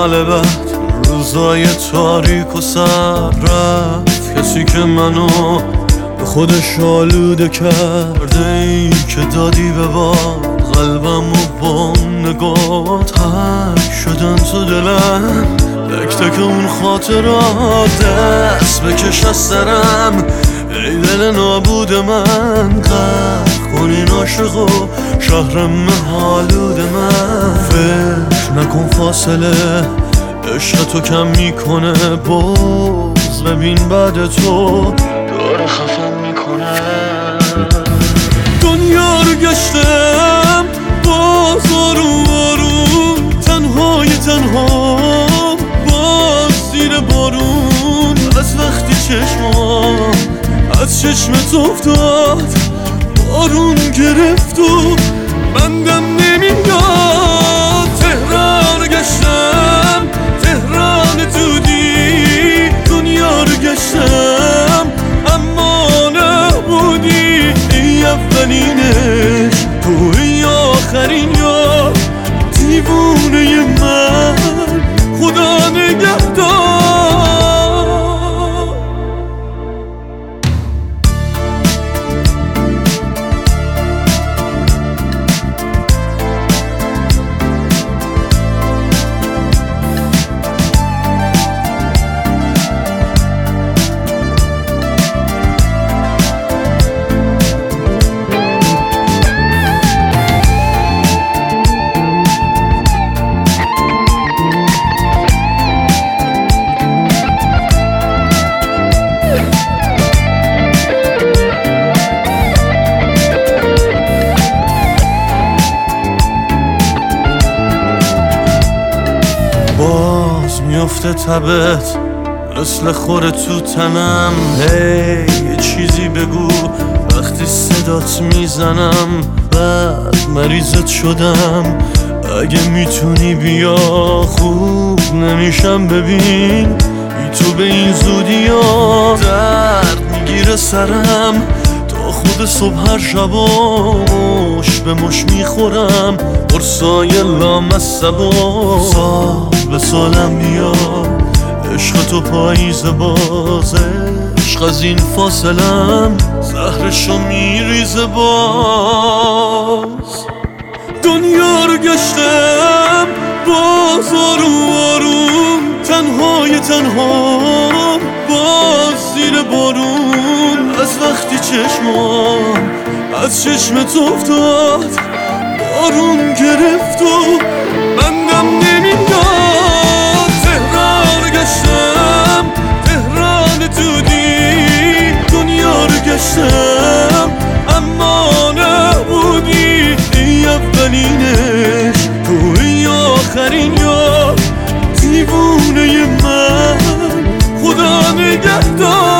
سال بعد روزای تاریک و سر رفت کسی که منو به خودش آلوده کرده، ای که دادی به باد قلبم و با نگات حک شدن تو دلم. تک تک اون خاطرات دست بکش از سرم، ای دل نابود من غرق کن این عاشق و شهرم حالود من. فکر نکن فاصله عشق تو کم میکنه، باز ببین بعد تو داره خفم میکنه. دنیا رو گشتم باز آروم آروم، تنهای تنها باز زیر بارون. از وقتی چشمام از چشمت افتاد بارون گرفت و بندم نمیاد. تهران گشتم تهران دودی، دنیا رو گشتم اما نبودی. ای اولینش تو ای آخرین یا دیوونه من، خدا نگهدار. باز میفته تبت مثل خوره تو تنم. هی یه چیزی بگو وقتی صدات میزنم، بعد مریضت شدم. اگه میتونی بیا خوب نمیشم، ببین بی تو به این زودی ها درد میگیره سرم. تا خود صبح هر شبا مش به مش میخورم، قرصای لامصبا سال به سالم بیا. عشق تو پاییز باز، عشق از این فاصلم زهرشو میریزه باز. دنیا رو گشتم باز آروم آروم، تنهای تنها باز زیر بارون. از وقتی چشمام از چشمت افتاد بارون گرفت و بندم نمیاد. تهران گشتم تهران دودی، دنیا رو گشتم اما نبودی. ای اولینش تو ای آخرین یا دیوونه من، خدا نگهدار.